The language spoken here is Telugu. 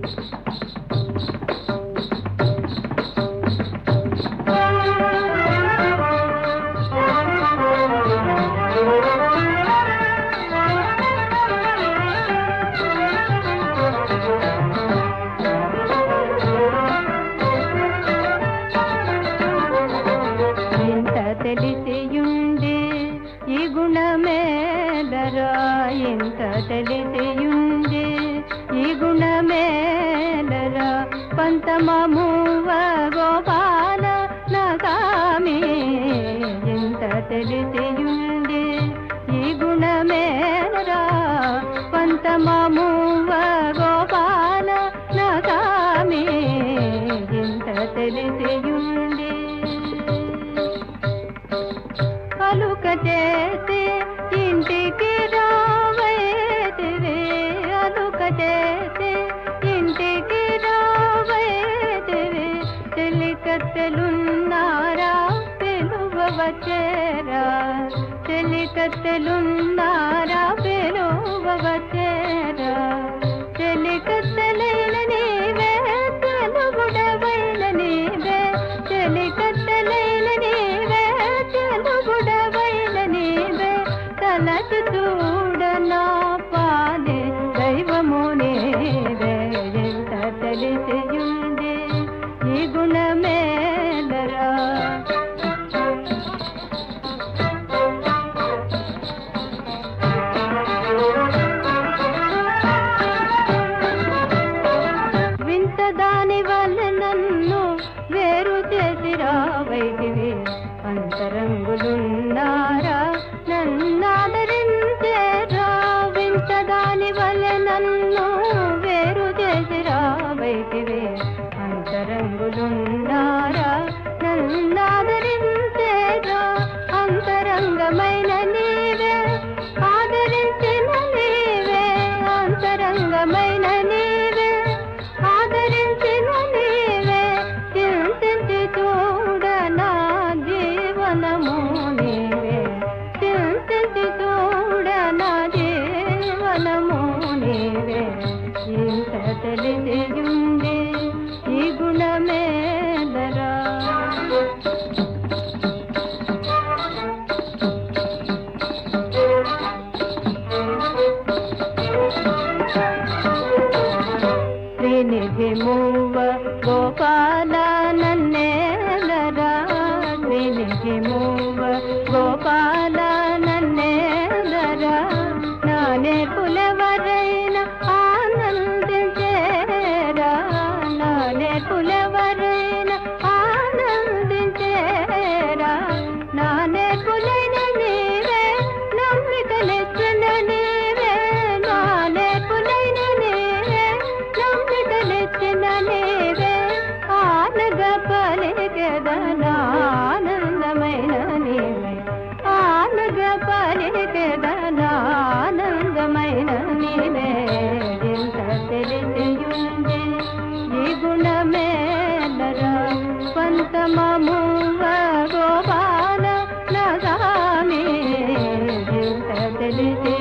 తెలిసియుండి ఈ గుణమేలరా ఇంత తెలిసియుండి ఈ గుణమేలరా పంతమమువ గోపాల నగామి ఇంత తెలిసియుండి ఈ గుణమేలరా పంతమమువ గోపాల నగామి ఇంత తెలిసియుండి అలుక చేసి ఇంటికి రావైతివి అలుక చేసి ఇంటికి రావైతివి చెలికత్తెలున్నారా పిలువవచ్చేరా చెలికత్తెలున్నారా పిలువవచ్చేరా చెలికత్తెలైన నీవే తెలుగుడవైన నీవే చెలికత్తెలైన నీవే తెలుగుడవైన నీవే తలచి చూడనా పాలే దైవము నీవే ఎంత తెలిసియుండి ఈ గుణమేలరా వింత దాని వల్ల నన్ను వేరు చేసి రావైతివి అంతరంగులున్నారా నన్నాదరించేరా వింత దాని వల్ల నన్ను వేరు చేసి రావైతివి అంతరంగులున్నారా నన్నాదరించేరా అంతరంగమైన నీవే ఆదరించిన నీవే అంతరంగమైన నీవే ఆదరించిన నీవే చింతించి చూడనా జీవనము నీవే చింతించి చూడనా జీవనము నీవే ఇంత తెలిసియుండి ఈ గుణమేలరా శ్రీనిధి మూవ గోపాల నన్నేలరా శ్రీనిధి మూవ గోపాల నన్నేలరా నా నేర్పులెవరైన ఆనందించేరా నా నేర్పులెవరైన ఆనందించేరా నా నేర్పులైన నీవే నమ్మికలిచ్చిన నీవే నా నేర్పులైన నీవే నమ్మికలిచ్చిన నీవే ఆనగ పలికెదనా ఆనందమైన నీవే ఆనగ పలికెదనా ఆనందమైన నీవే ఇంత తెలిసియుండి ఈ గుణమేలరా పంతమమువ గోపాల నగామి ఇంత తెలిసి